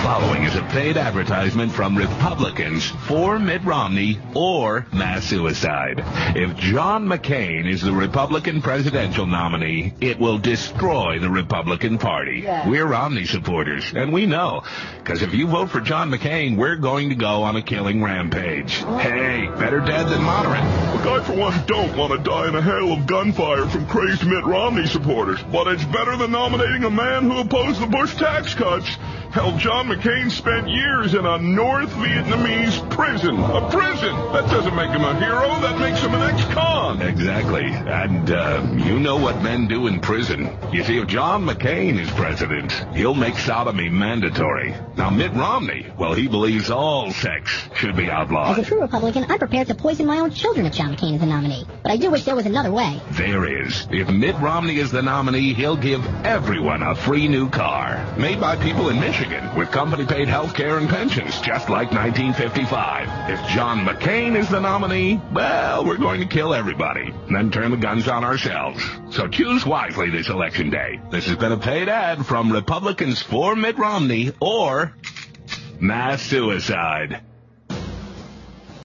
following is a paid advertisement from Republicans for Mitt Romney or mass suicide. If John McCain is the Republican presidential nominee, it will destroy the Republican Party. Yeah. We're Romney supporters, and we know, because if you vote for John McCain, we're going to go on a killing rampage. Hey, better dead than moderate. Look, I for one don't want to die in a hail of gunfire from crazed Mitt Romney supporters, but it's better than nominating a man who opposed the Bush tax cuts. Hell, John McCain spent years in a North Vietnamese prison. A prison! That doesn't make him a hero, that makes him an ex-con. Exactly. And, you know what men do in prison. You see, if John McCain is president, he'll make sodomy mandatory. Now, Mitt Romney, well, he believes all sex should be outlawed. As a true Republican, I'm prepared to poison my own children if John McCain is the nominee. But I do wish there was another way. There is. If Mitt Romney is the nominee, he'll give everyone a free new car. Made by people in Michigan, with company-paid health care and pensions, just like 1955. If John McCain is the nominee, well, we're going to kill everybody, and then turn the guns on ourselves. So choose wisely this election day. This has been a paid ad from Republicans for Mitt Romney or mass suicide.